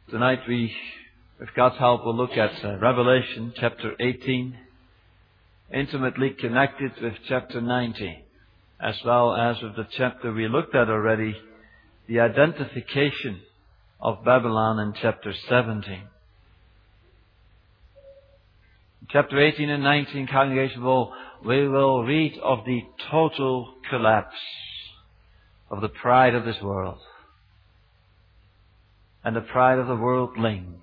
Tonight we, with God's help, will look at Revelation chapter 18, intimately connected with chapter 19, as well as with the chapter we looked at already, the identification of Babylon in chapter 17. Chapter 18 and 19, congregation, we will read of the total collapse of the pride of this world and the pride of the worldling.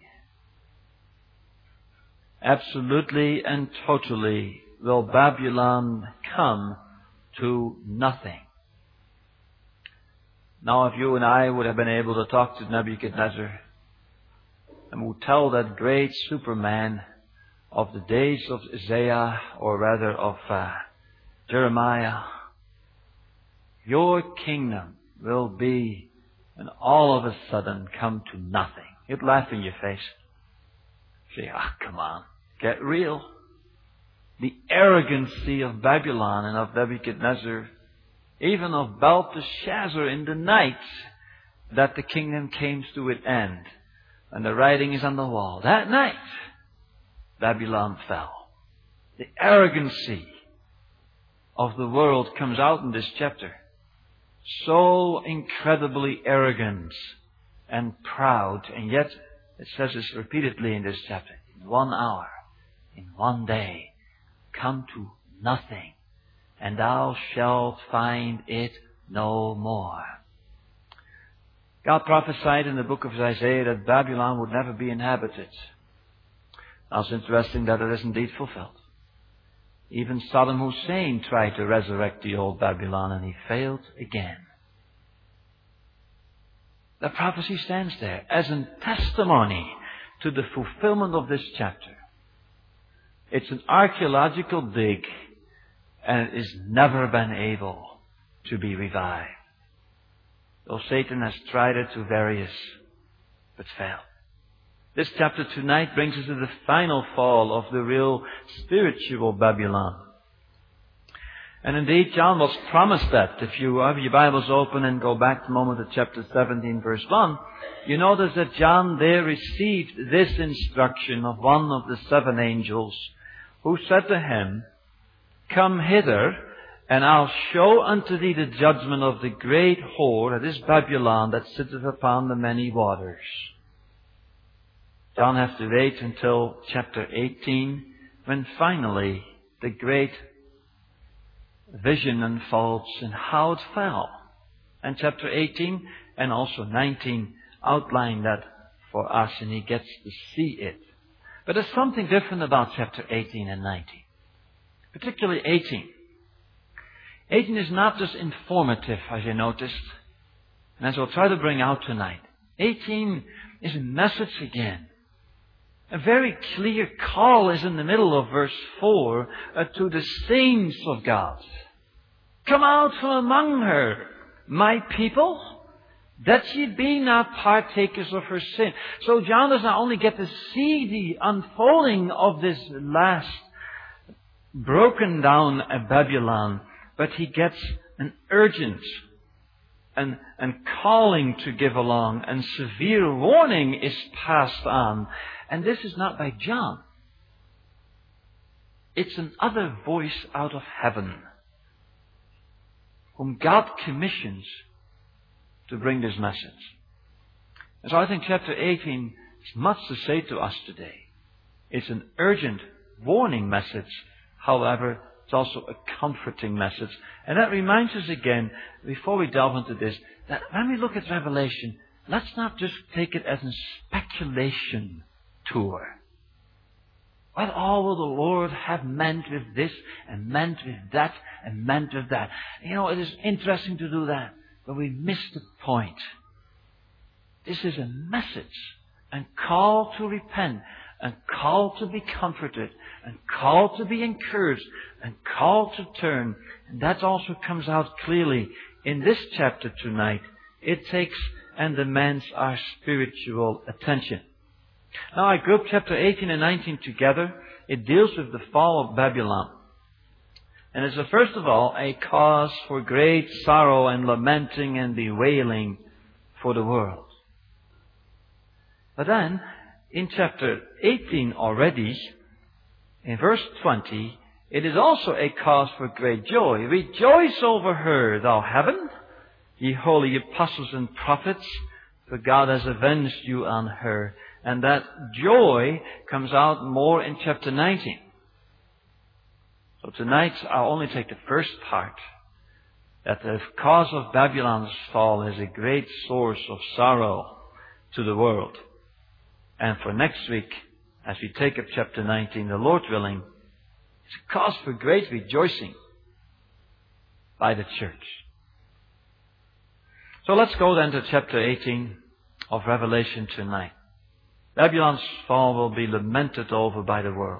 Absolutely and totally will Babylon come to nothing. Now, if you and I would have been able to talk to Nebuchadnezzar and would tell that great Superman of the days of Isaiah, or rather of Jeremiah, your kingdom will be, and all of a sudden come to nothing. He'd laugh in your face. Say, come on, get real. The arrogancy of Babylon and of Nebuchadnezzar, even of Belteshazzar in the night that the kingdom came to its end. And the writing is on the wall. That night, Babylon fell. The arrogancy of the world comes out in this chapter. So incredibly arrogant and proud, and yet it says this repeatedly in this chapter. In 1 hour, in 1 day, come to nothing, and thou shalt find it no more. God prophesied in the book of Isaiah that Babylon would never be inhabited. Now it's interesting that it is indeed fulfilled. Even Saddam Hussein tried to resurrect the old Babylon, and he failed again. The prophecy stands there as a testimony to the fulfillment of this chapter. It's an archaeological dig, and it has never been able to be revived. Though Satan has tried it to various, but failed. This chapter tonight brings us to the final fall of the real spiritual Babylon. And indeed, John was promised that. If you have your Bibles open and go back a moment to chapter 17, verse 1, you notice that John there received this instruction of one of the 7 angels, who said to him, Come hither, and I'll show unto thee the judgment of the great whore, that is Babylon, that sitteth upon the many waters. John has to wait until chapter 18, when finally the great vision unfolds and how it fell. And chapter 18 and also 19 outline that for us, and he gets to see it. But there's something different about chapter 18 and 19. Particularly 18. 18 is not just informative, as you noticed, and as I'll try to bring out tonight. 18 is a message again. A very clear call is in the middle of verse 4 to the saints of God. Come out from among her, my people, that ye be not partakers of her sin. So John does not only get to see the unfolding of this last broken down Babylon, but he gets an urgent and calling to give along, and severe warning is passed on. And this is not by John. It's another voice out of heaven, whom God commissions to bring this message. And so I think chapter 18 has much to say to us today. It's an urgent warning message. However, it's also a comforting message. And that reminds us again, before we delve into this, that when we look at Revelation, let's not just take it as a speculation tour. What all will the Lord have meant with this, and meant with that, and meant with that? You know, it is interesting to do that, but we miss the point. This is a message, and call to repent, and call to be comforted, and call to be encouraged, and call to turn. And that also comes out clearly in this chapter tonight. It takes and demands our spiritual attention. Now, I group chapter 18 and 19 together. It deals with the fall of Babylon. And it's first of all a cause for great sorrow and lamenting and bewailing for the world. But then, in chapter 18 already, in verse 20, it is also a cause for great joy. Rejoice over her, thou heaven, ye holy apostles and prophets, for God has avenged you on her. And that joy comes out more in chapter 19. So tonight I'll only take the first part, that the cause of Babylon's fall is a great source of sorrow to the world. And for next week, as we take up chapter 19, the Lord willing, it's a cause for great rejoicing by the church. So let's go then to chapter 18 of Revelation tonight. Babylon's fall will be lamented over by the world.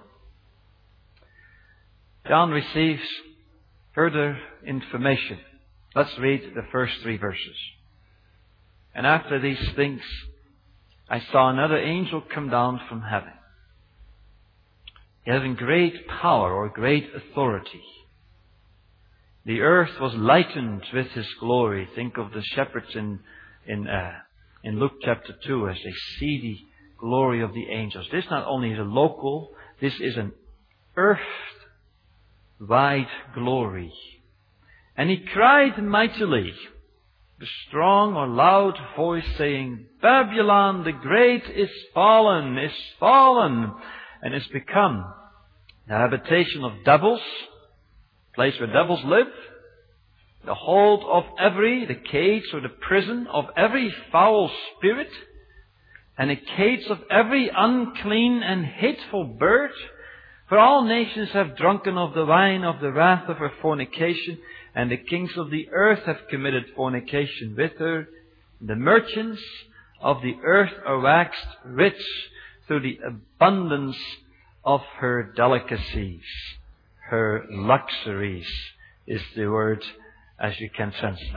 John receives further information. Let's read the first 3 verses. And after these things, I saw another angel come down from heaven, having great power or great authority. The earth was lightened with his glory. Think of the shepherds in Luke chapter 2 as they see the glory of the angels. This not only is a local, this is an earth-wide glory. And he cried mightily, with strong or loud voice, saying, Babylon the Great is fallen, and is become the habitation of devils, place where devils live, the hold of the cage or the prison of every foul spirit, and the cage of every unclean and hateful bird. For all nations have drunken of the wine of the wrath of her fornication, and the kings of the earth have committed fornication with her. The merchants of the earth are waxed rich through the abundance of her delicacies. Her luxuries is the word as you can translate.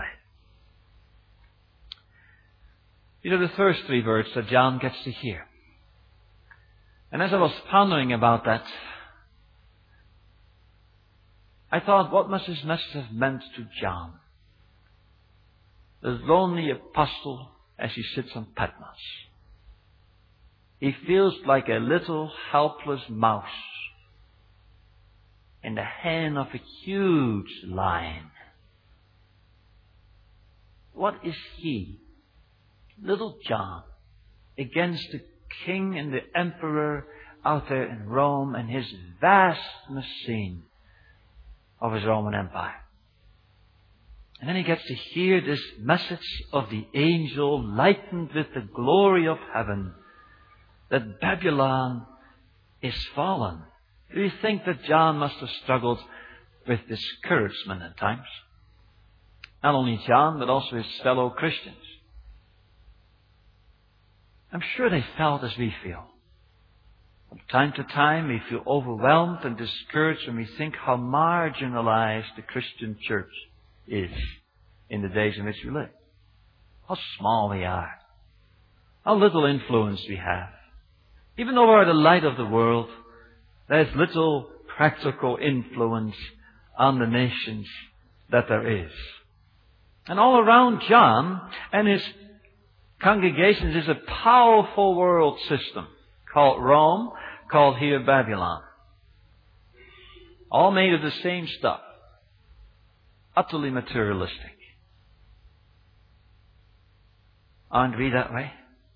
These are the first 3 words that John gets to hear. And as I was pondering about that, I thought, what must this message have meant to John, the lonely apostle, as he sits on Patmos? He feels like a little helpless mouse in the hand of a huge lion. What is he, little John, against the king and the emperor out there in Rome and his vast machine of his Roman Empire? And then he gets to hear this message of the angel lightened with the glory of heaven, that Babylon is fallen. Do you think that John must have struggled with discouragement at times? Not only John, but also his fellow Christians. I'm sure they felt as we feel. From time to time, we feel overwhelmed and discouraged when we think how marginalized the Christian church is in the days in which we live. How small we are. How little influence we have. Even though we are the light of the world, there's little practical influence on the nations that there is. And all around John and his congregations is a powerful world system called Rome, called here Babylon. All made of the same stuff. Utterly materialistic. Aren't we that way?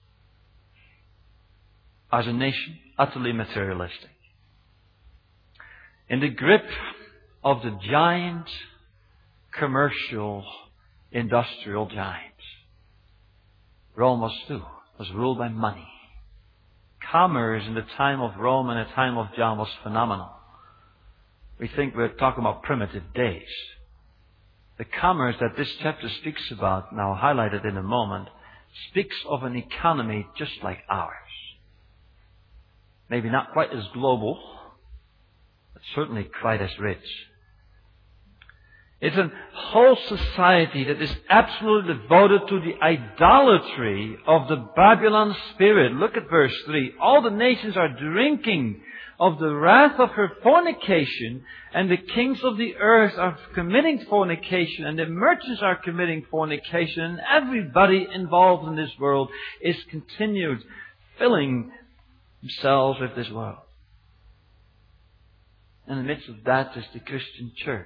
As a nation, utterly materialistic. In the grip of the giant commercial industrial giants. Rome was too. Was ruled by money. Commerce in the time of Rome and the time of John was phenomenal. We think we're talking about primitive days. The commerce that this chapter speaks about, now highlighted in a moment, speaks of an economy just like ours. Maybe not quite as global, but certainly quite as rich. It's a whole society that is absolutely devoted to the idolatry of the Babylon spirit. Look at verse 3. All the nations are drinking of the wrath of her fornication, and the kings of the earth are committing fornication, and the merchants are committing fornication, and everybody involved in this world is continued filling themselves with this world. In the midst of that is the Christian church.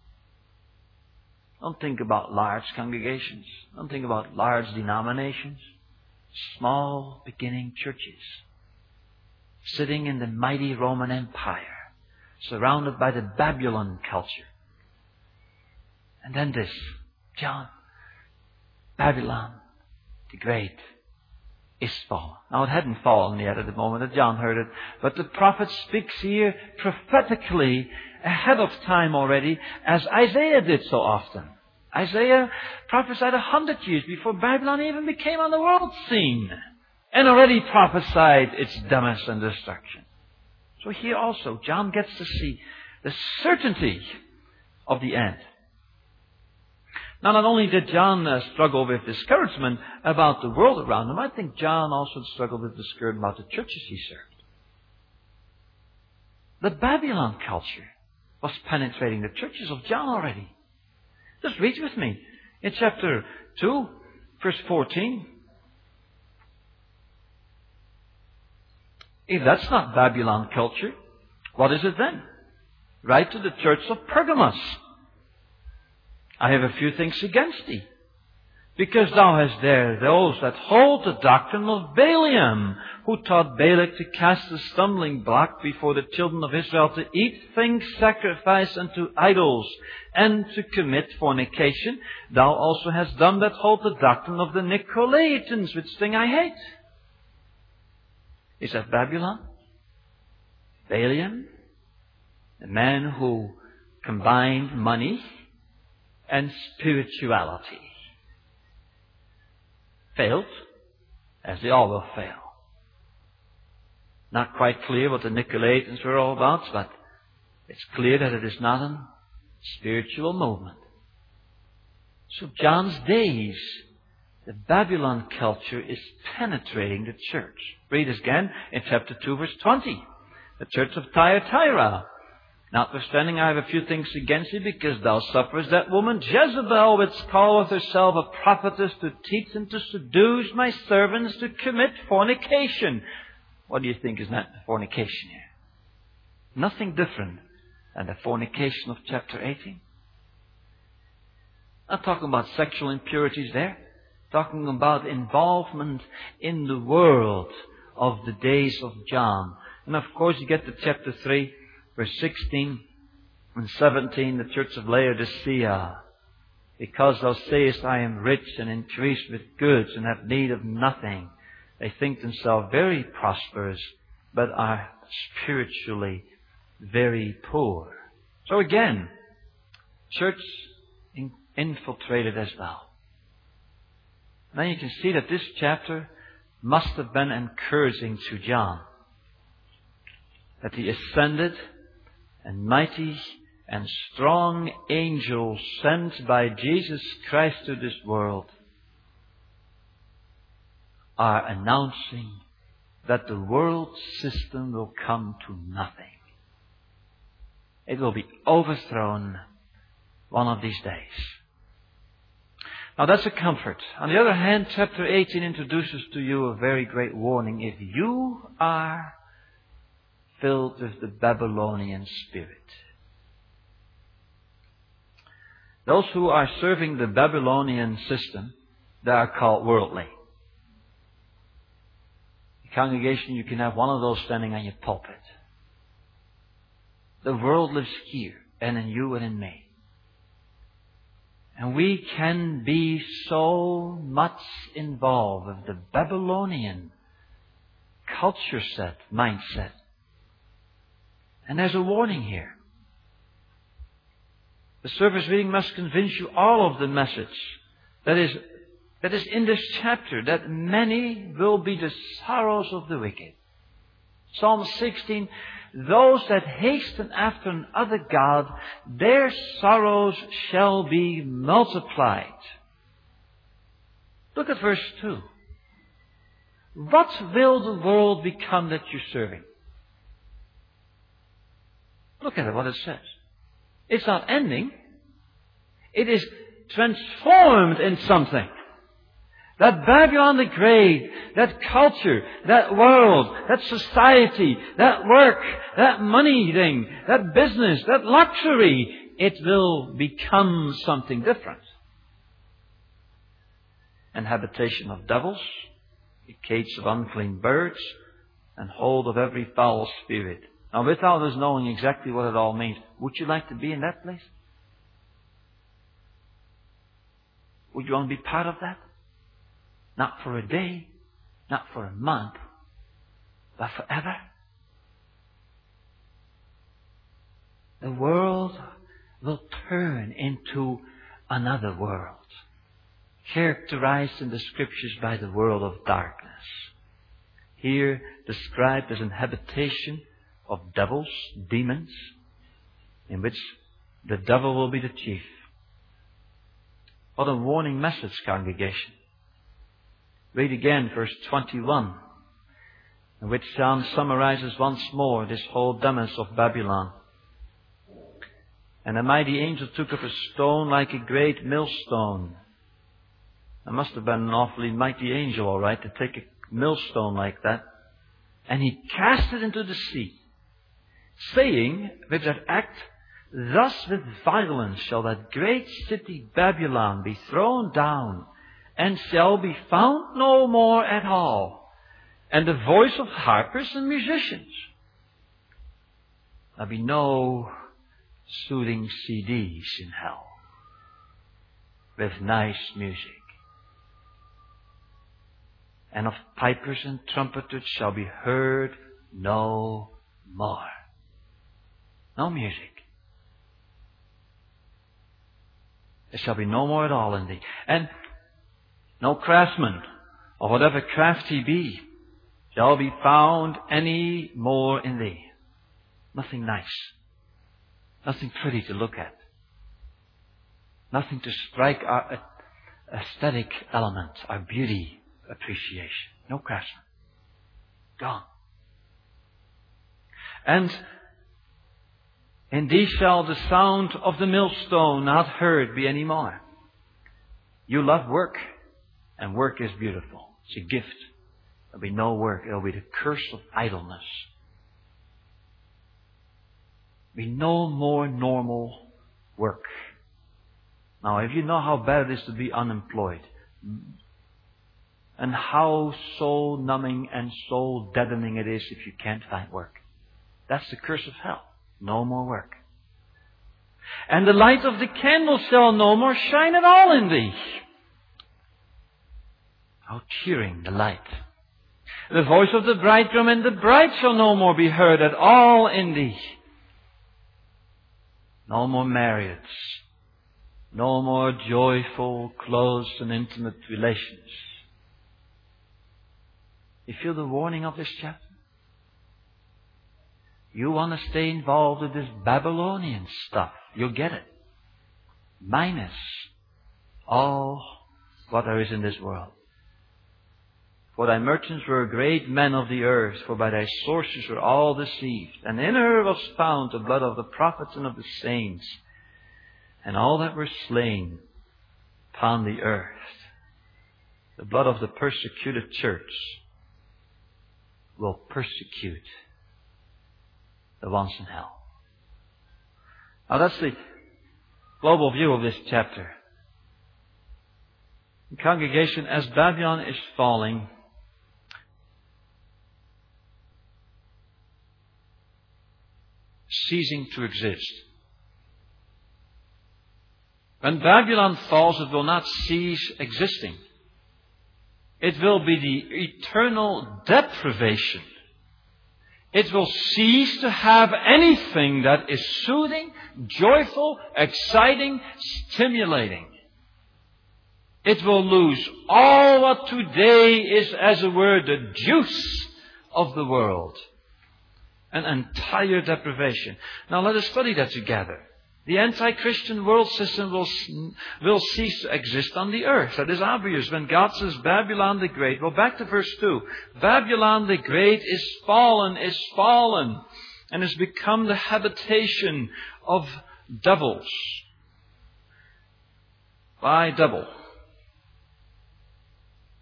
Don't think about large congregations. Don't think about large denominations. Small beginning churches. Sitting in the mighty Roman Empire. Surrounded by the Babylon culture. And then this, John, Babylon the Great is fallen. Now it hadn't fallen yet at the moment that John heard it, but the prophet speaks here prophetically ahead of time already, as Isaiah did so often. Isaiah prophesied 100 years before Babylon even became on the world scene, and already prophesied its demise and destruction. So here also, John gets to see the certainty of the end. Now, not only did John struggle with discouragement about the world around him, I think John also struggled with discouragement about the churches he served. The Babylon culture was penetrating the churches of John already. Just read with me in chapter 2, verse 14. If that's not Babylon culture, what is it then? Write to the church of Pergamos. I have a few things against thee, because thou hast there those that hold the doctrine of Balaam, who taught Balak to cast a stumbling block before the children of Israel, to eat things sacrificed unto idols, and to commit fornication. Thou also hast done that hold the doctrine of the Nicolaitans, which thing I hate. Is that Babylon? Balaam? The man who combined money and spirituality. Failed, as they all will fail. Not quite clear what the Nicolaitans were all about, but it's clear that it is not a spiritual movement. So John's days, the Babylon culture is penetrating the church. Read this again in chapter 2, verse 20. The church of Thyatira. Notwithstanding, I have a few things against thee, because thou sufferest that woman Jezebel, which calleth herself a prophetess, to teach and to seduce my servants to commit fornication. What do you think is that fornication here? Nothing different than the fornication of chapter 18. Not talking about sexual impurities there. Talking about involvement in the world of the days of John. And of course you get to chapter 3. Verse 16 and 17, the church of Laodicea. Because thou sayest, I am rich and increased with goods and have need of nothing. They think themselves very prosperous, but are spiritually very poor. So again, church infiltrated as well. Now you can see that this chapter must have been encouraging to John. That the ascended and mighty and strong angel sent by Jesus Christ to this world are announcing that the world system will come to nothing. It will be overthrown one of these days. Now that's a comfort. On the other hand, chapter 18 introduces to you a very great warning. If you are filled with the Babylonian spirit. Those who are serving the Babylonian system, they are called worldly. In congregation, you can have one of those standing on your pulpit. The world lives here, and in you and in me. And we can be so much involved with the Babylonian culture set, mindset. And there's a warning here. The service reading must convince you all of the message that is in this chapter, that many will be the sorrows of the wicked. Psalm 16, those that hasten after another God, their sorrows shall be multiplied. Look at verse 2. What will the world become that you're serving? Look at it, what it says. It's not ending. It is transformed in something. That Babylon the Great, that culture, that world, that society, that work, that money thing, that business, that luxury, it will become something different. An habitation of devils, a cage of unclean birds, and hold of every foul spirit. Now, without us knowing exactly what it all means, would you like to be in that place? Would you want to be part of that? Not for a day, not for a month, but forever. The world will turn into another world, characterized in the Scriptures by the world of darkness. Here described as an habitation of devils, demons, in which the devil will be the chief. What a warning message, congregation. Read again verse 21, in which John summarizes once more this whole demise of Babylon. And a mighty angel took up a stone like a great millstone. That must have been an awfully mighty angel, all right, to take a millstone like that. And he cast it into the sea, saying with that act, thus with violence shall that great city Babylon be thrown down, and shall be found no more at all. And the voice of harpers and musicians. There'll be no soothing CDs in hell with nice music. And of pipers and trumpeters shall be heard no more. No music. There shall be no more at all in thee. And no craftsman, or whatever craft he be, shall be found any more in thee. Nothing nice. Nothing pretty to look at. Nothing to strike our aesthetic element, our beauty appreciation. No craftsman. Gone. And in thee shall the sound of the millstone not heard be any more. You love work, and work is beautiful. It's a gift. There'll be no work. It'll be the curse of idleness. There'll be no more normal work. Now, if you know how bad it is to be unemployed, and how soul numbing and soul deadening it is if you can't find work, that's the curse of hell. No more work. And the light of the candle shall no more shine at all in thee. How cheering the light. The voice of the bridegroom and the bride shall no more be heard at all in thee. No more marriage. No more joyful, close and intimate relations. You feel the warning of this chapter? You want to stay involved with this Babylonian stuff. You'll get it. Minus all what there is in this world. For thy merchants were great men of the earth, for by thy sources were all deceived. And in her was found the blood of the prophets and of the saints, and all that were slain upon the earth. The blood of the persecuted church will persecute the ones in hell. Now that's the global view of this chapter. The congregation, as Babylon is falling, ceasing to exist. When Babylon falls, it will not cease existing. It will be the eternal deprivation. It will cease to have anything that is soothing, joyful, exciting, stimulating. It will lose all what today is, as it were, the juice of the world. An entire deprivation. Now let us study that together. The anti-Christian world system will cease to exist on the earth. That is obvious when God says Babylon the Great. Well, back to verse 2. Babylon the Great is fallen, and has become the habitation of devils. Why devil?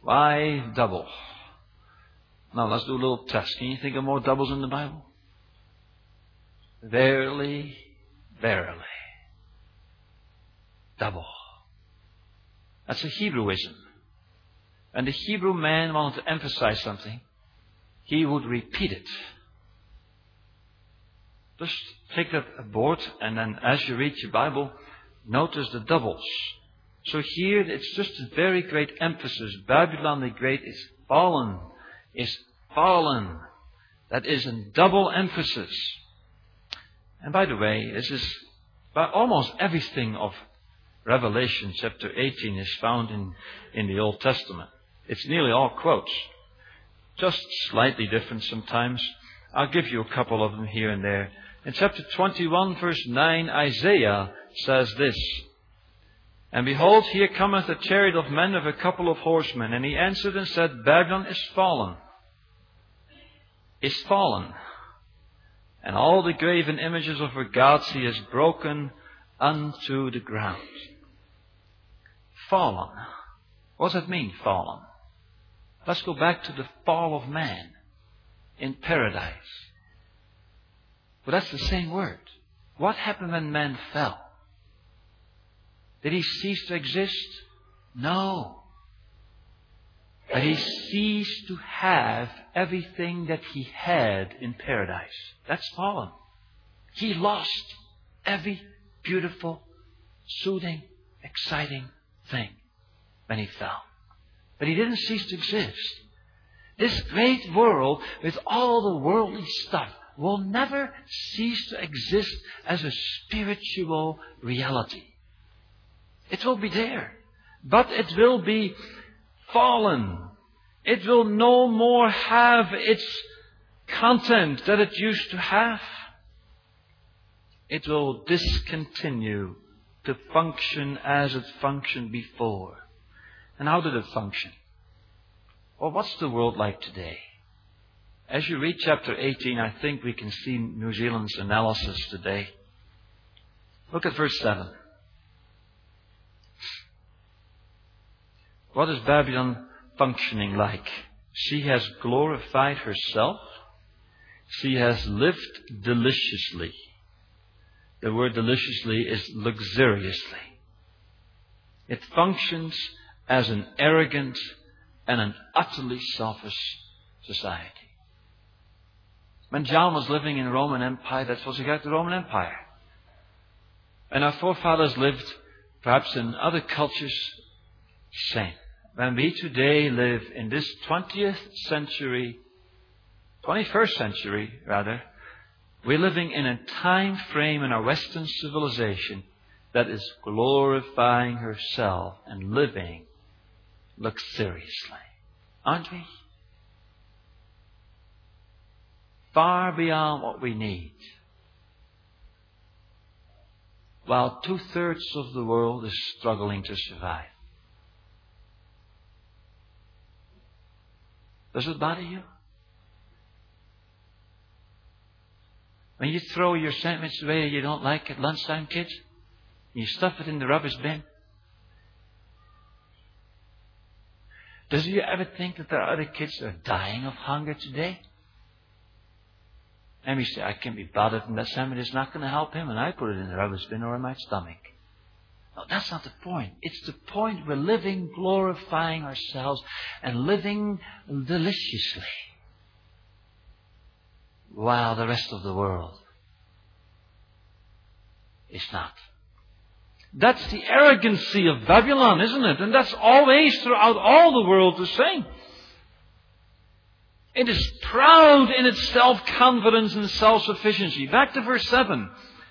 Why double? Now let's do a little test. Can you think of more doubles in the Bible? Verily, verily. Double. That's a Hebrewism. And the Hebrew man wanted to emphasize something. He would repeat it. Just take that aboard, and then as you read your Bible, notice the doubles. So here it's just a very great emphasis. Babylon the Great is fallen. Is fallen. That is a double emphasis. And by the way, this is almost everything of Revelation chapter 18 is found in the Old Testament. It's nearly all quotes. Just slightly different sometimes. I'll give you a couple of them here and there. In chapter 21 verse 9, Isaiah says this. And behold, here cometh a chariot of men with a couple of horsemen. And he answered and said, Babylon is fallen. Is fallen. And all the graven images of her gods he has broken unto the ground. Fallen. What does that mean, fallen? Let's go back to the fall of man in paradise. But that's the same word. What happened when man fell? Did he cease to exist? No. But he ceased to have everything that he had in paradise. That's fallen. He lost every beautiful, soothing, exciting thing when he fell. But he didn't cease to exist. This great world with all the worldly stuff will never cease to exist as a spiritual reality. It will be there, but it will be fallen. It will no more have its content that it used to have. It will discontinue to function as it functioned before. And how did it function? Well, what's the world like today? As you read chapter 18, I think we can see New Zealand's analysis today. Look at verse 7. What is Babylon functioning like? She has glorified herself. She has lived deliciously. The word deliciously is luxuriously. It functions as an arrogant and an utterly selfish society. When John was living in the Roman Empire, that was the Roman Empire. And our forefathers lived perhaps in other cultures, same. When we today live in this 21st century, we're living in a time frame in our Western civilization that is glorifying herself and living luxuriously. Aren't we? Far beyond what we need. While 2/3 of the world is struggling to survive. Does it bother you? When you throw your sandwich away you don't like at lunchtime, kids, you stuff it in the rubbish bin. Does you ever think that there are other kids that are dying of hunger today? And we say, I can't be bothered and that sandwich is not going to help him and I put it in the rubbish bin or in my stomach. No, that's not the point. It's the point we're living, glorifying ourselves and living deliciously. While the rest of the world is not. That's the arrogancy of Babylon, isn't it? And that's always throughout all the world the same. It is proud in its self-confidence and self-sufficiency. Back to verse 7.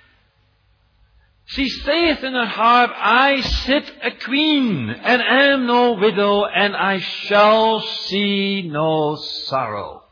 She saith in her heart, I sit a queen, and am no widow, and I shall see no sorrow.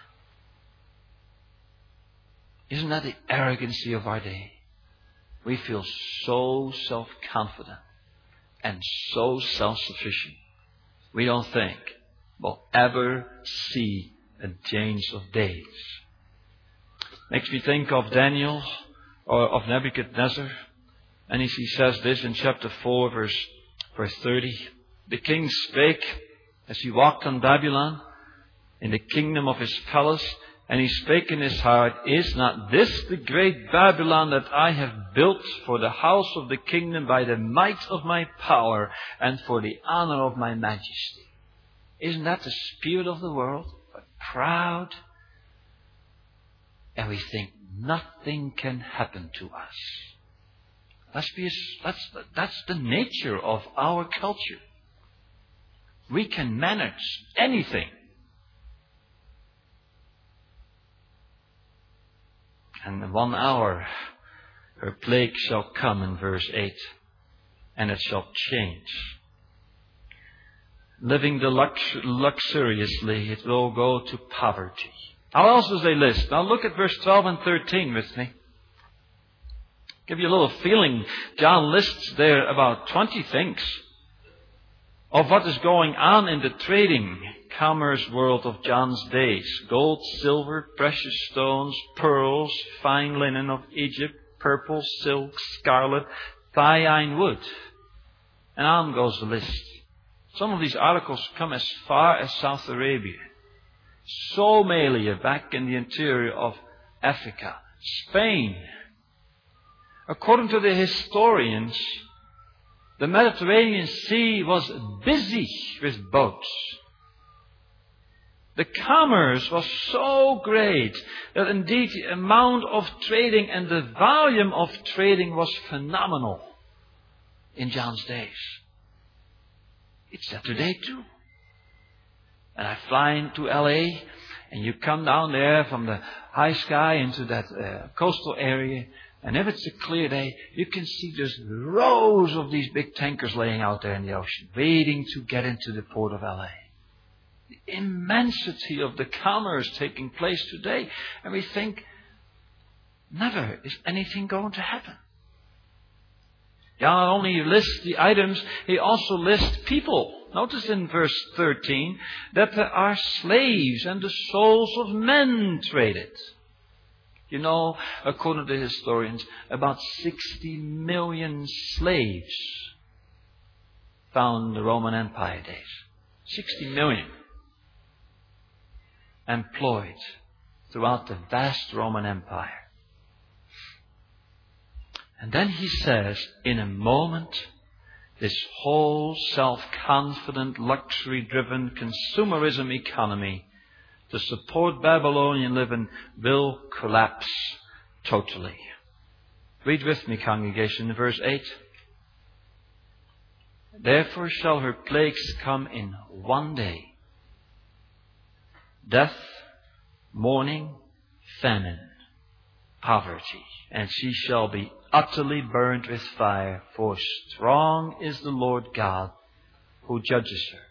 Isn't that the arrogancy of our day? We feel so self-confident and so self-sufficient. We don't think we'll ever see a change of days. Makes me think of Daniel or of Nebuchadnezzar. And he says this in chapter 4, verse 30. The king spake as he walked on Babylon in the kingdom of his palace, and he spake in his heart, Is not this the great Babylon that I have built for the house of the kingdom by the might of my power and for the honor of my majesty? Isn't that the spirit of the world? But proud. And we think nothing can happen to us. That's the nature of our culture. We can manage anything. And in 1 hour her plague shall come, in verse 8, and it shall change. Living luxuriously, it will go to poverty. How else does they list? Now look at verse 12 and 13 with me. Give you a little feeling. John lists there about 20 things of what is going on in the trading commerce world of John's days. Gold, silver, precious stones, pearls, fine linen of Egypt, purple, silk, scarlet, thine wood. And on goes the list. Some of these articles come as far as South Arabia, Somalia, back in the interior of Africa, Spain. According to the historians, the Mediterranean Sea was busy with boats. The commerce was so great that indeed the amount of trading and the volume of trading was phenomenal in John's days. It's that today too. And I fly into LA, and you come down there from the high sky into that coastal area, and if it's a clear day, you can see just rows of these big tankers laying out there in the ocean, waiting to get into the port of LA. The immensity of the commerce taking place today, and we think, never is anything going to happen. He not only lists the items, he also lists people. Notice in verse 13 that there are slaves and the souls of men traded. You know, according to historians, about 60 million slaves found in the Roman Empire days. 60 million employed throughout the vast Roman Empire. And then he says, in a moment, this whole self-confident, luxury-driven consumerism economy to support Babylonian living will collapse totally. Read with me, congregation, verse 8. Therefore shall her plagues come in one day. Death, mourning, famine, poverty, and she shall be utterly burned with fire, for strong is the Lord God who judges her.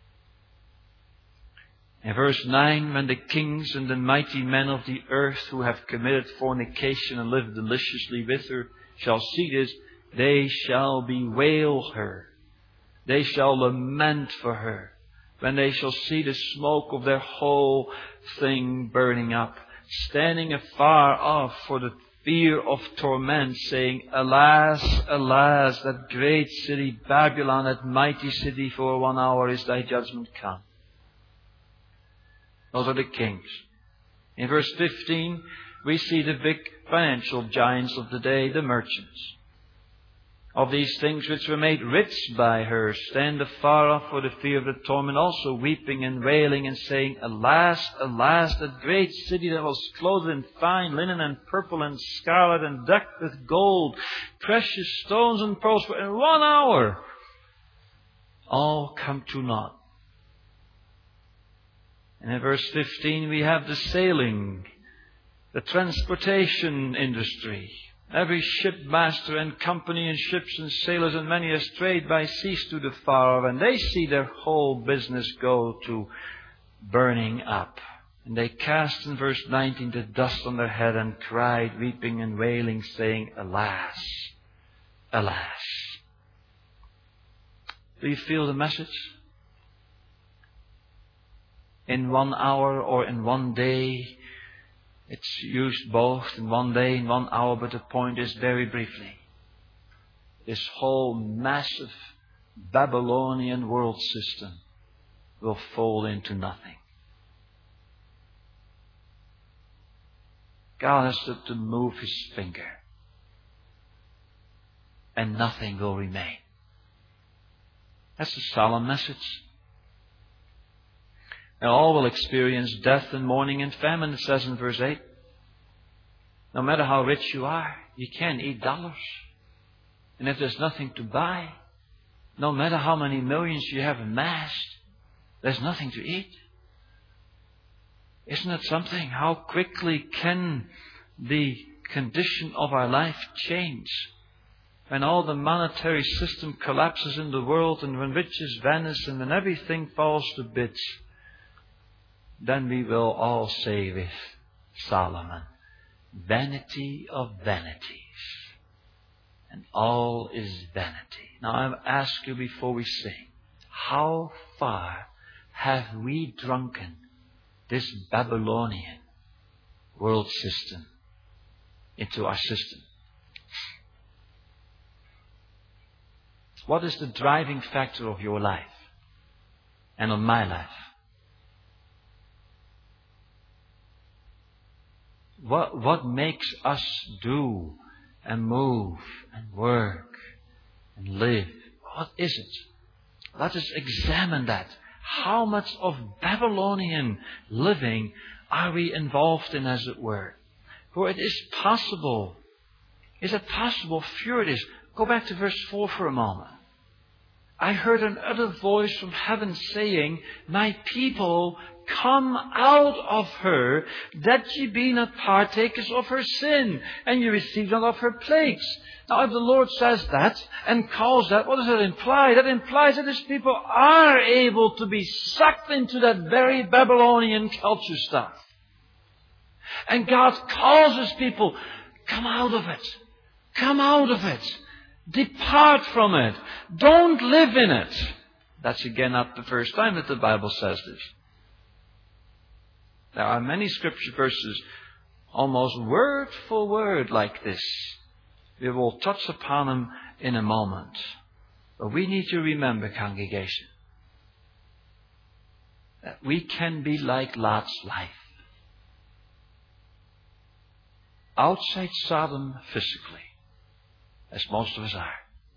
In verse 9, when the kings and the mighty men of the earth who have committed fornication and lived deliciously with her shall see this, they shall bewail her. They shall lament for her. When they shall see the smoke of their whole thing burning up, standing afar off for the fear of torment, saying, Alas, alas, that great city Babylon, that mighty city, for 1 hour is thy judgment come. Those are the kings. In verse 15, we see the big financial giants of the day, the merchants. Of these things which were made rich by her, stand afar off for the fear of the torment, also weeping and wailing and saying, Alas, alas, that great city that was clothed in fine linen and purple and scarlet and decked with gold, precious stones and pearls, for in 1 hour all come to naught. And in verse 15 we have the sailing, the transportation industry. Every shipmaster and company and ships and sailors and many a strayed by seas to the far off, and they see their whole business go to burning up. And they cast in verse 19 the dust on their head and cried, weeping and wailing, saying, Alas, alas. Do you feel the message? In 1 hour or in 1 day, it's used both in 1 day, in 1 hour, but the point is very briefly. This whole massive Babylonian world system will fall into nothing. God has to move His finger, and nothing will remain. That's a solemn message. And all will experience death and mourning and famine, it says in verse 8. No matter how rich you are, you can't eat dollars. And if there's nothing to buy, no matter how many millions you have amassed, there's nothing to eat. Isn't it something? How quickly can the condition of our life change? When all the monetary system collapses in the world, and when riches vanish, and when everything falls to bits, then we will all say with Solomon, vanity of vanities, and all is vanity. Now I ask you before we sing, how far have we drunken this Babylonian world system into our system? What is the driving factor of your life and of my life? What makes us do and move and work and live? What is it? Let us examine that. How much of Babylonian living are we involved in, as it were? For it is possible. Is it possible? Fear it is. Go back to verse 4 for a moment. I heard another voice from heaven saying, my people, come out of her, that ye be not partakers of her sin, and ye receive not of her plagues. Now, if the Lord says that and calls that, what does that imply? That implies that His people are able to be sucked into that very Babylonian culture stuff. And God calls His people, come out of it. Come out of it. Depart from it. Don't live in it. That's again not the first time that the Bible says this. There are many scripture verses, almost word for word like this. We will touch upon them in a moment. But we need to remember, congregation, that we can be like Lot's life. Outside Sodom physically, as most of us are.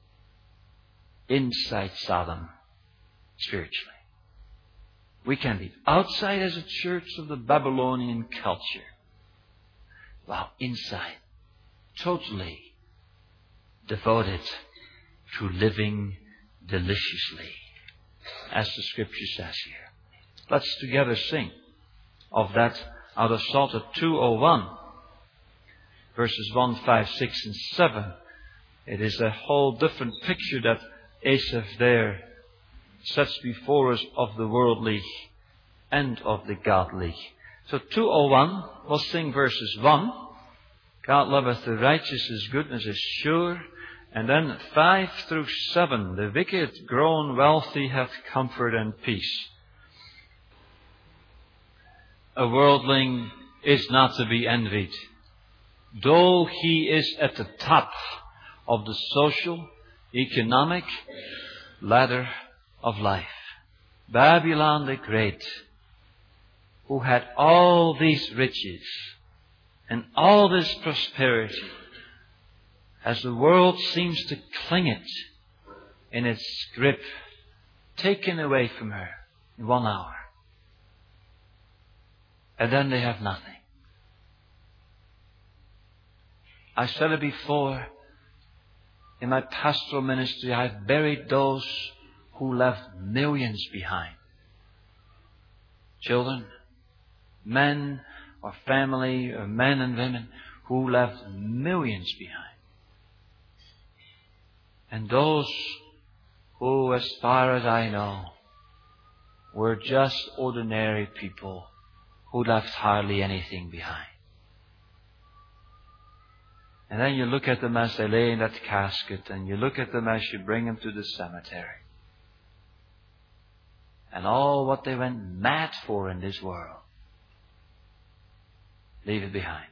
Inside Sodom spiritually. We can be outside as a church of the Babylonian culture, while inside totally devoted to living deliciously, as the Scripture says here. Let's together sing of that out of Psalter 201, verses 1, 5, 6, and 7. It is a whole different picture that Asaph there sets before us of the worldly and of the godly. So 201, we'll sing verses 1. God loveth the righteous, His goodness is sure. And then 5 through 7. The wicked grown wealthy hath comfort and peace. A worldling is not to be envied, though he is at the top of the social, economic ladder of life. Babylon the Great, who had all these riches and all this prosperity, as the world seems to cling it in its grip, taken away from her in 1 hour. And then they have nothing. I said it before, in my pastoral ministry, I've buried those who left millions behind. Children, men or family or men and women who left millions behind. And those who, as far as I know, were just ordinary people who left hardly anything behind. And then you look at them as they lay in that casket, and you look at them as you bring them to the cemetery. And all what they went mad for in this world, leave it behind.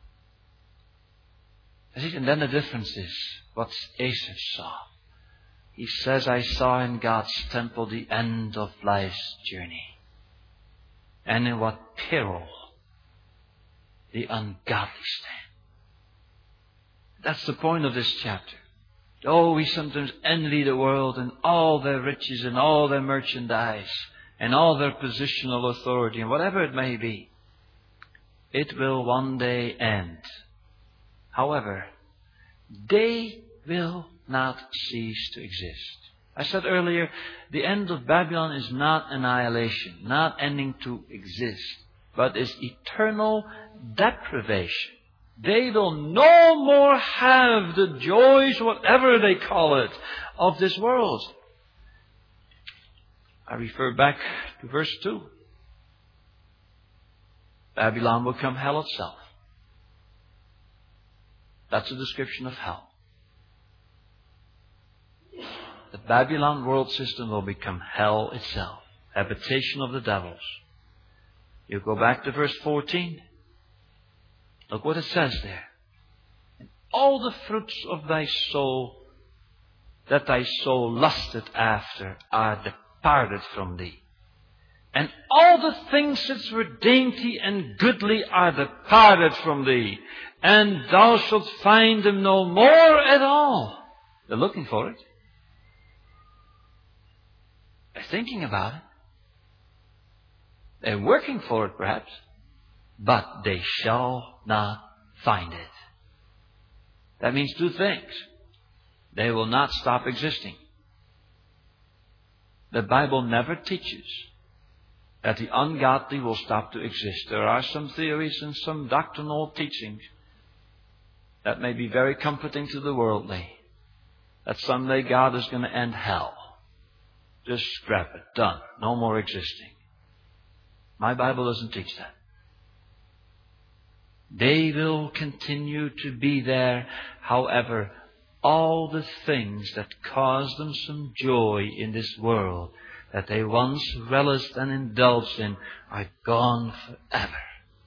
And then the difference is what Asaph saw. He says, I saw in God's temple the end of life's journey. And in what peril the ungodly stand. That's the point of this chapter. Oh, we sometimes envy the world and all their riches and all their merchandise and all their positional authority and whatever it may be. It will one day end. However, they will not cease to exist. I said earlier, the end of Babylon is not annihilation, not ending to exist, but is eternal deprivation. They will no more have the joys, whatever they call it, of this world. I refer back to verse 2. Babylon will become hell itself. That's a description of hell. The Babylon world system will become hell itself, habitation of the devils. You go back to verse 14. Look what it says there. And all the fruits of thy soul that thy soul lusted after are departed from thee. And all the things that were dainty and goodly are departed from thee. And thou shalt find them no more at all. They're looking for it. They're thinking about it. They're working for it perhaps. But they shall not find it. That means two things. They will not stop existing. The Bible never teaches that the ungodly will stop to exist. There are some theories and some doctrinal teachings that may be very comforting to the worldly. That someday God is going to end hell. Just scrap it. Done. No more existing. My Bible doesn't teach that. They will continue to be there. However, all the things that caused them some joy in this world that they once relished and indulged in are gone forever.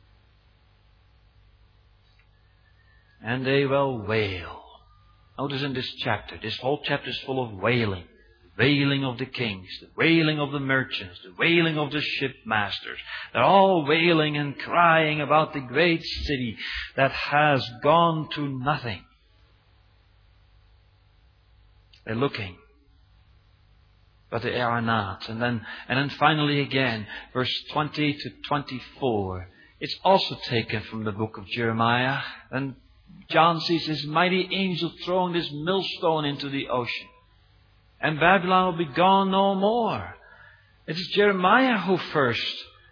And they will wail. Notice in this chapter, this whole chapter is full of wailing. Wailing of the kings, the wailing of the merchants, the wailing of the shipmasters. They're all wailing and crying about the great city that has gone to nothing. They're looking, but they are not. And then finally again, verse 20 to 24. It's also taken from the book of Jeremiah. And John sees his mighty angel throwing this millstone into the ocean. And Babylon will be gone no more. It is Jeremiah who first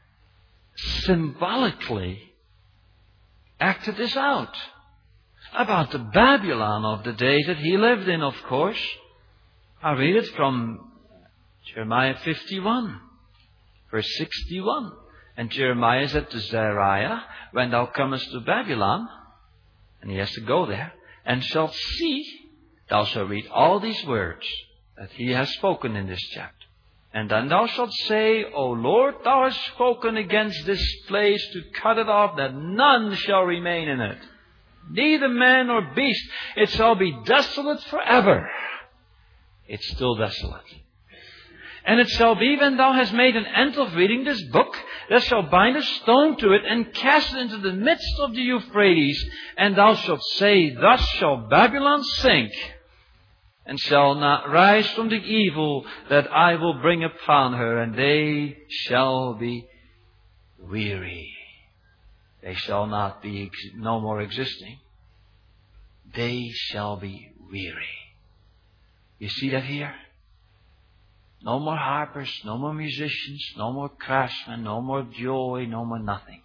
symbolically acted this out. About the Babylon of the day that he lived in, of course. I read it from Jeremiah 51, verse 61. And Jeremiah said to Zechariah, when thou comest to Babylon, and he has to go there, and shalt see, thou shalt read all these words that he has spoken in this chapter. And then thou shalt say, O Lord, thou hast spoken against this place to cut it off, that none shall remain in it. Neither man nor beast. It shall be desolate forever. It's still desolate. And it shall be, when thou hast made an end of reading this book, thou shalt bind a stone to it and cast it into the midst of the Euphrates. And thou shalt say, thus shall Babylon sink, and shall not rise from the evil that I will bring upon her, and they shall be weary. They shall not be no more existing. They shall be weary. You see that here? No more harpers, no more musicians, no more craftsmen, no more joy, no more nothing.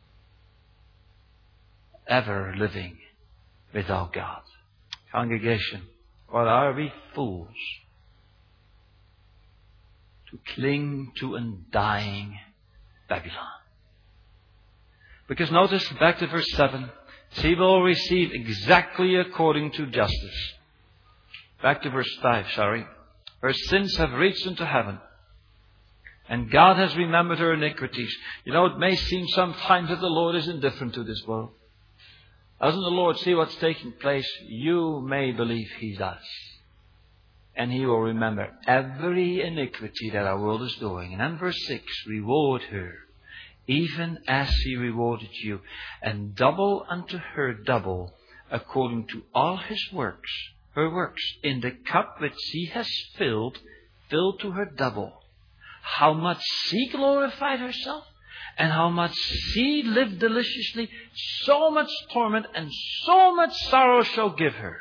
Ever living without God. Congregation, what are we fools to cling to undying Babylon? Because notice back to verse 7. She will receive exactly according to justice. Back to verse 5, Her sins have reached into heaven. And God has remembered her iniquities. You know, it may seem sometimes that the Lord is indifferent to this world. Doesn't the Lord see what's taking place? You may believe He does. And He will remember every iniquity that our world is doing. And then verse 6, reward her, even as He rewarded you, and double unto her double, according to all her works, in the cup which she has filled to her double. How much she glorified herself, and how much she lived deliciously, so much torment and so much sorrow shall give her.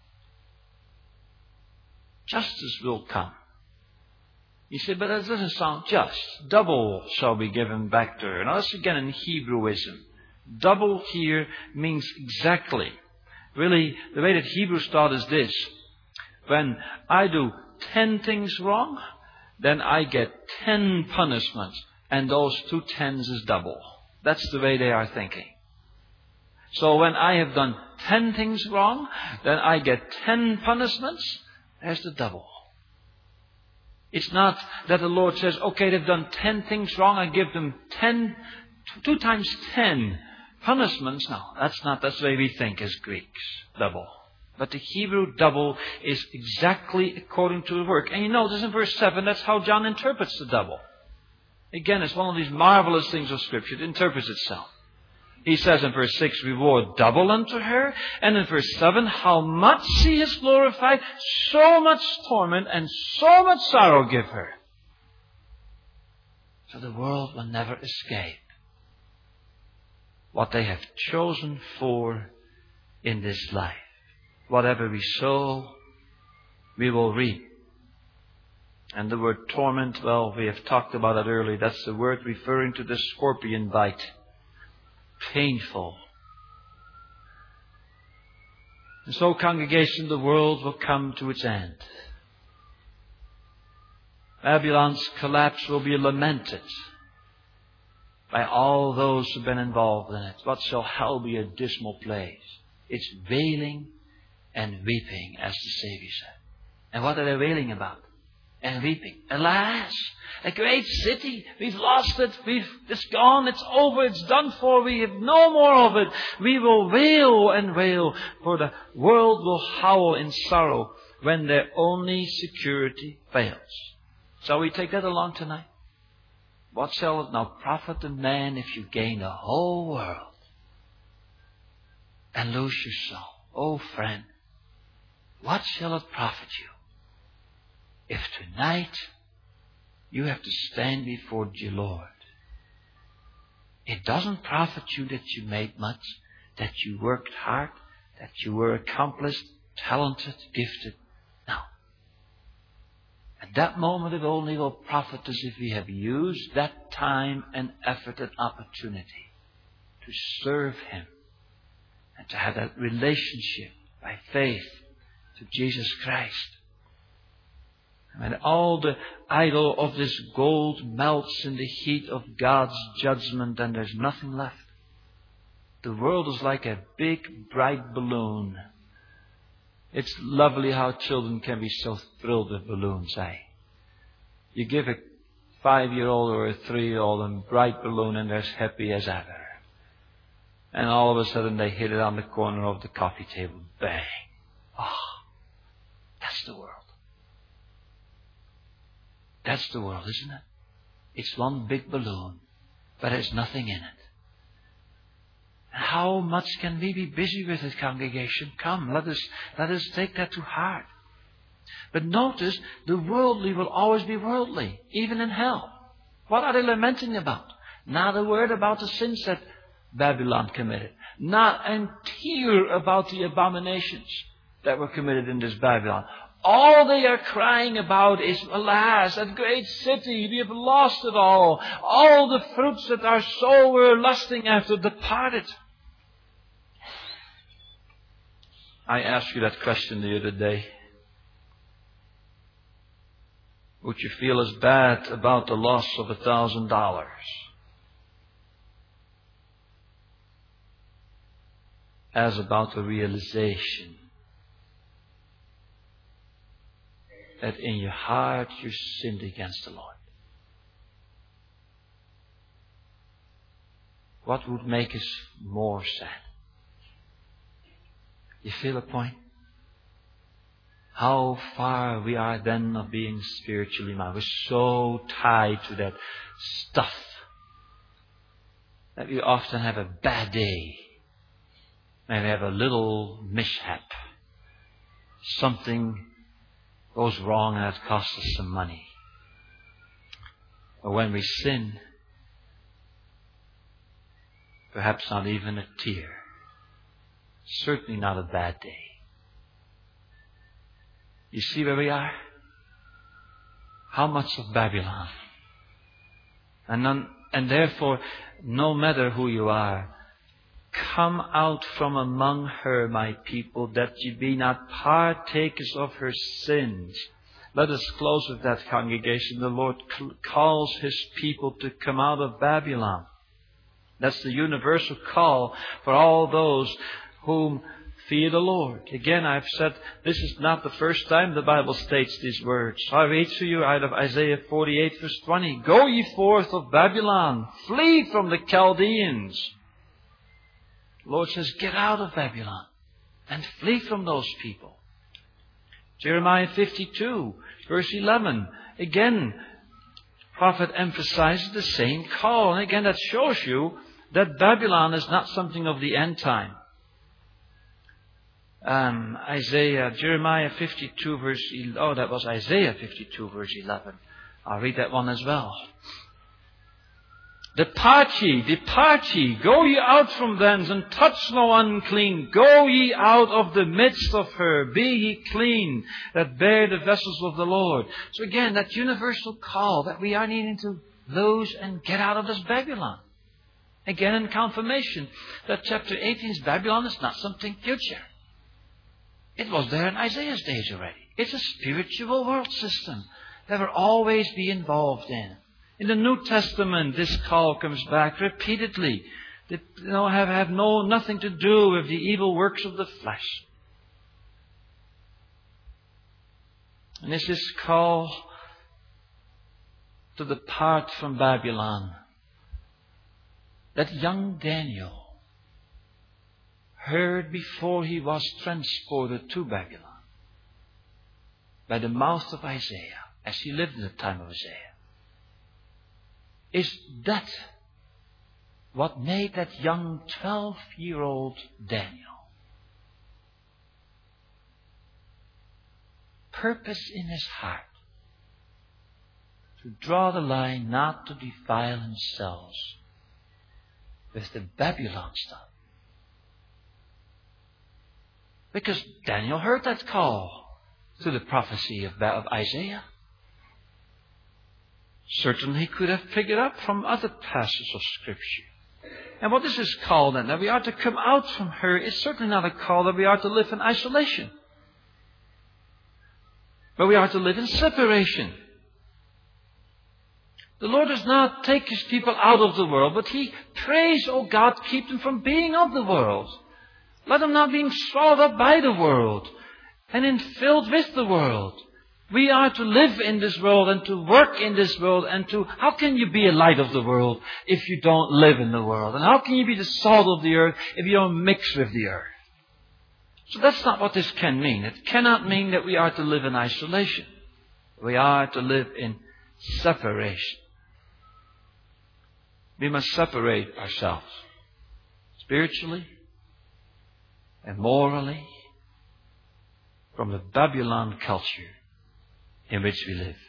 Justice will come. You say, but that doesn't sound just. Double shall be given back to her. Now that's again in Hebrewism. Double here means exactly. Really, the way that Hebrews taught is this. When I do 10 things wrong, then I get 10 punishments. And those 2 tens is double. That's the way they are thinking. So when I have done 10 things wrong, then I get 10 punishments. There's the double. It's not that the Lord says, okay, they've done 10 things wrong, I give them 2 times 10 punishments. No, that's the way we think as Greeks. Double. But the Hebrew double is exactly according to the work. And you notice in verse 7, that's how John interprets the double. Again, it's one of these marvelous things of Scripture. It interprets itself. He says in verse 6, reward double unto her. And in verse 7, how much she is glorified, so much torment and so much sorrow give her. So the world will never escape what they have chosen for in this life. Whatever we sow, we will reap. And the word torment, well, we have talked about it earlier. That's the word referring to the scorpion bite. Painful. And so, congregation, the world will come to its end. Babylon's collapse will be lamented by all those who have been involved in it. What shall hell be a dismal place? It's wailing and weeping, as the Savior said. And what are they wailing about? And weeping. Alas, a great city. We've lost it. It's gone. It's over. It's done for. We have no more of it. We will wail and wail, for the world will howl in sorrow when their only security fails. Shall we take that along tonight? What shall it now profit a man if you gain the whole world and lose your soul? Oh, friend, what shall it profit you if tonight you have to stand before the Lord? It doesn't profit you that you made much, that you worked hard, that you were accomplished, talented, gifted. No. At that moment it only will profit us if we have used that time and effort and opportunity to serve Him and to have that relationship by faith to Jesus Christ. When all the idol of this gold melts in the heat of God's judgment, and there's nothing left. The world is like a big, bright balloon. It's lovely how children can be so thrilled with balloons, eh? You give a 5-year-old or a 3-year-old a bright balloon and they're as happy as ever. And all of a sudden they hit it on the corner of the coffee table. Bang. Ah, that's the world. That's the world, isn't it? It's one big balloon, but there's nothing in it. And how much can we be busy with it, congregation? Come, let us take that to heart. But notice, the worldly will always be worldly, even in hell. What are they lamenting about? Not a word about the sins that Babylon committed. Not a tear about the abominations that were committed in this Babylon. All they are crying about is, alas, that great city, we have lost it all. All the fruits that our soul were lusting after departed. I asked you that question the other day. Would you feel as bad about the loss of $1,000 as about the realization that in your heart you sinned against the Lord? What would make us more sad? You feel a point? how far we are then of being spiritually minded. We're so tied to that stuff that we often have a bad day. Maybe have a little mishap. Something goes wrong and it costs us some money. Or when we sin, perhaps not even a tear. Certainly not a bad day. You see where we are? How much of Babylon? And therefore, no matter who you are, come out from among her, my people, that ye be not partakers of her sins. Let us close with that, congregation. The Lord calls His people to come out of Babylon. That's the universal call for all those whom fear the Lord. Again, I've said this is not the first time the Bible states these words. I read to you out of Isaiah 48 verse 20. Go ye forth of Babylon, flee from the Chaldeans. The Lord says, get out of Babylon and flee from those people. Jeremiah 52 verse 11. Again, prophet emphasizes the same call. And again, that shows you that Babylon is not something of the end time. Jeremiah 52 verse 11. Oh, that was Isaiah 52 verse 11. I'll read that one as well. Depart ye, go ye out from thence, and touch no unclean. Go ye out of the midst of her, be ye clean, that bear the vessels of the Lord. So again, that universal call that we are needing to lose and get out of this Babylon. Again, in confirmation that chapter 18's Babylon is not something future. It was there in Isaiah's days already. It's a spiritual world system that we'll always be involved in. In the New Testament, this call comes back repeatedly. That have nothing to do with the evil works of the flesh. And this is call to depart from Babylon. That young Daniel heard before he was transported to Babylon by the mouth of Isaiah, as he lived in the time of Isaiah. Is that what made that young 12-year-old Daniel purpose in his heart to draw the line not to defile themselves with the Babylon stuff? Because Daniel heard that call to the prophecy of Isaiah. Certainly he could have picked it up from other passages of Scripture. And what is this call then? That we are to come out from her. It's certainly not a call that we are to live in isolation. But we are to live in separation. The Lord does not take His people out of the world, but He prays, oh God, keep them from being of the world. Let them not be swallowed up by the world and filled with the world. We are to live in this world and to work in this world how can you be a light of the world if you don't live in the world? And how can you be the salt of the earth if you don't mix with the earth? So that's not what this can mean. It cannot mean that we are to live in isolation. We are to live in separation. We must separate ourselves spiritually and morally from the Babylon culture in which we live,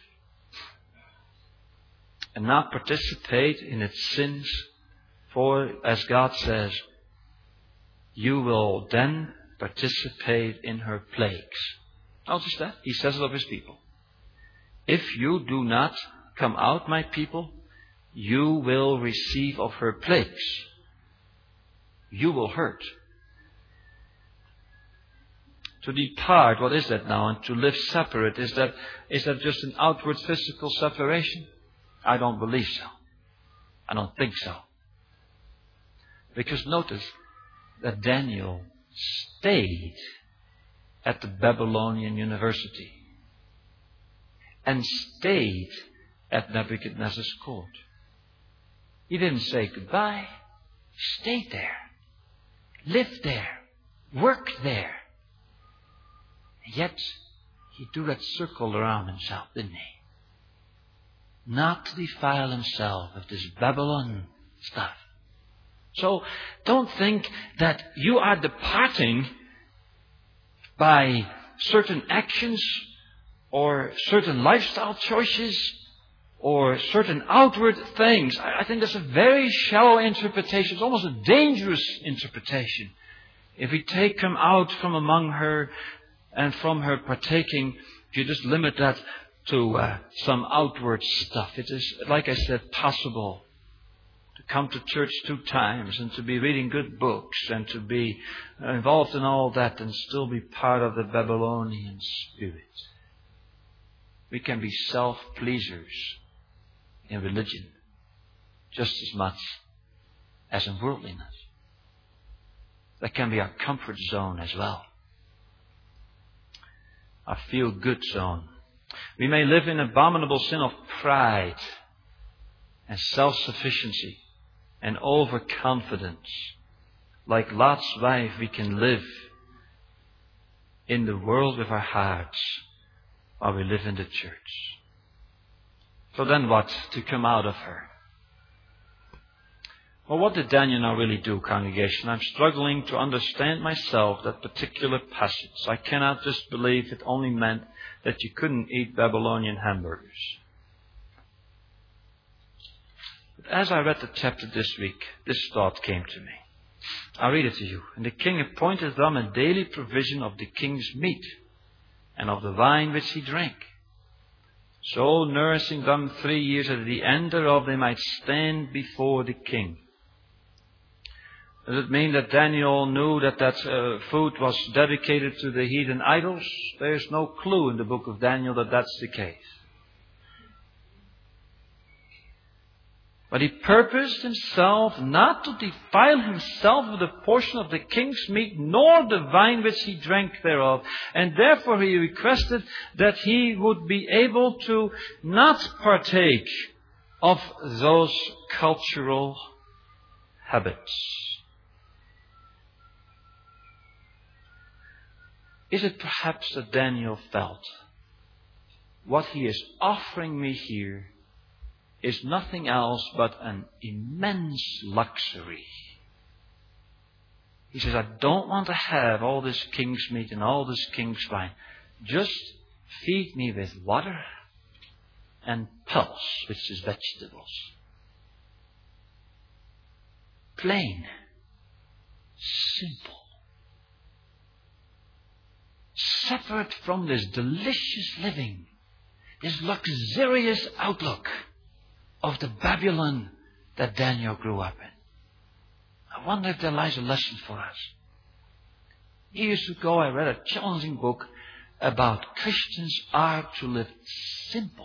and not participate in its sins, for as God says, you will then participate in her plagues. Notice that? He says it of His people. If you do not come out, my people, you will receive of her plagues. You will hurt. To depart, what is that now? And to live separate, is that just an outward physical separation? I don't believe so. I don't think so. Because notice that Daniel stayed at the Babylonian University and stayed at Nebuchadnezzar's court. He didn't say goodbye. He stayed there, lived there, worked there. Yet, He drew that circle around himself, didn't he? Not to defile himself with this Babylon stuff. So don't think that you are departing by certain actions or certain lifestyle choices or certain outward things. I think that's a very shallow interpretation. It's almost a dangerous interpretation. If we take him out from among her and from her partaking, if you just limit that to some outward stuff, it is, like I said, possible to come to church 2 times and to be reading good books and to be involved in all that and still be part of the Babylonian spirit. We can be self-pleasers in religion just as much as in worldliness. That can be our comfort zone as well. Our feel-good zone. We may live in abominable sin of pride and self-sufficiency and overconfidence. Like Lot's wife, we can live in the world with our hearts while we live in the church. So then what to come out of her? Well, what did Daniel now really do, congregation? I'm struggling to understand myself that particular passage. I cannot just believe it only meant that you couldn't eat Babylonian hamburgers. But as I read the chapter this week, this thought came to me. I'll read it to you. And the king appointed them a daily provision of the king's meat and of the wine which he drank. So nourishing them 3 years, at the end thereof they might stand before the king. Does it mean that Daniel knew that food was dedicated to the heathen idols? There's no clue in the book of Daniel that that's the case. But he purposed himself not to defile himself with a portion of the king's meat, nor the wine which he drank thereof. And therefore he requested that he would be able to not partake of those cultural habits. Is it perhaps that Daniel felt what he is offering me here is nothing else but an immense luxury? He says, I don't want to have all this king's meat and all this king's wine. Just feed me with water and pulse, which is vegetables. Plain. Simple. Separate from this delicious living, this luxurious outlook of the Babylon that Daniel grew up in. I wonder if there lies a lesson for us. Years ago I read a challenging book about Christians are to live simple,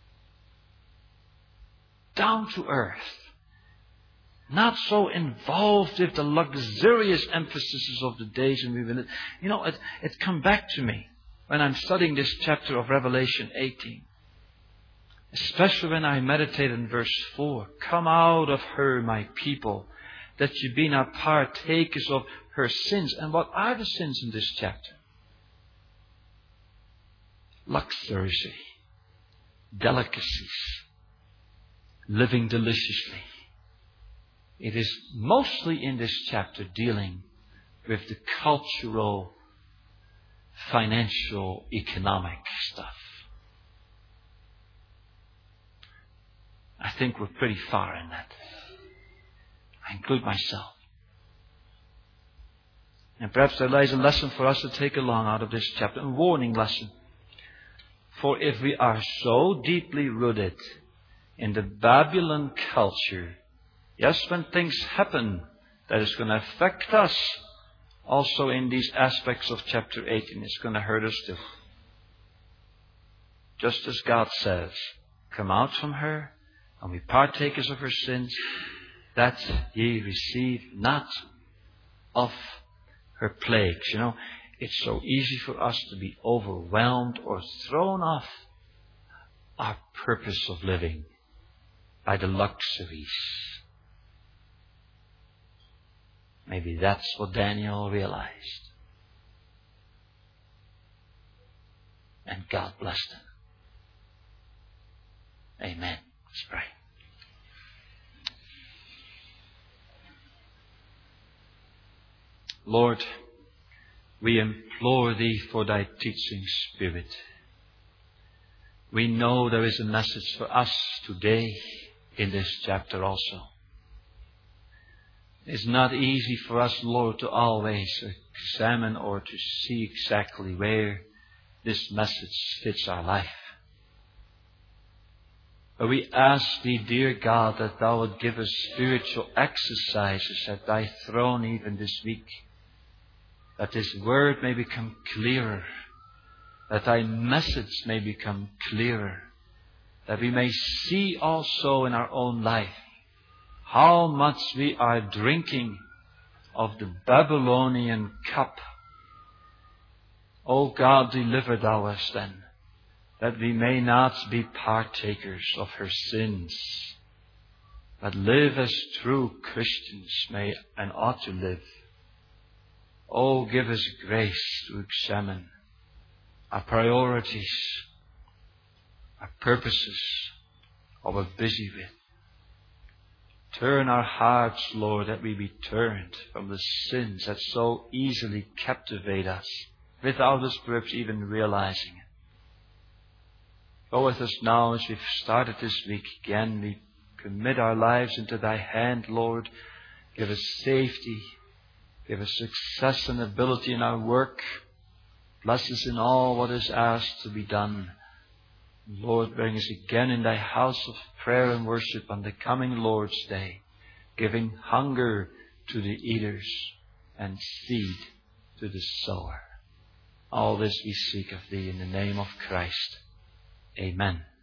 down to earth, not so involved with the luxurious emphases of the days when we will live. You know, it come back to me when I'm studying this chapter of Revelation 18. Especially when I meditate in verse 4. Come out of her, my people, that ye be not partakers of her sins. And what are the sins in this chapter? Luxury, delicacies, living deliciously. It is mostly in this chapter dealing with the cultural, financial, economic stuff. I think we're pretty far in that. I include myself. And perhaps there lies a lesson for us to take along out of this chapter, a warning lesson. For if we are so deeply rooted in the Babylon culture, yes, when things happen, that is going to affect us also in these aspects of chapter 18. It's going to hurt us too. Just as God says, come out from her, and be partakers of her sins, that ye receive not of her plagues. You know, it's so easy for us to be overwhelmed or thrown off our purpose of living by the luxuries. Maybe that's what Daniel realized. and God bless them. Amen. Let's pray. Lord, we implore Thee for Thy teaching Spirit. We know there is a message for us today in this chapter also. It's not easy for us, Lord, to always examine or to see exactly where this message fits our life. But we ask Thee, dear God, that Thou would give us spiritual exercises at Thy throne even this week. That this word may become clearer. That Thy message may become clearer. That we may see also in our own life how much we are drinking of the Babylonian cup. O God, deliver Thou us then, that we may not be partakers of her sins, but live as true Christians may and ought to live. Oh, give us grace to examine our priorities, our purposes, what we're busy with. Turn our hearts, Lord, that we be turned from the sins that so easily captivate us, without us perhaps even realizing it. Go with us now as we've started this week again. We commit our lives into Thy hand, Lord. Give us safety. Give us success and ability in our work. Bless us in all what is asked to be done. Lord, bring us again in Thy house of prayer and worship on the coming Lord's Day, giving hunger to the eaters and seed to the sower. All this we seek of Thee in the name of Christ. Amen.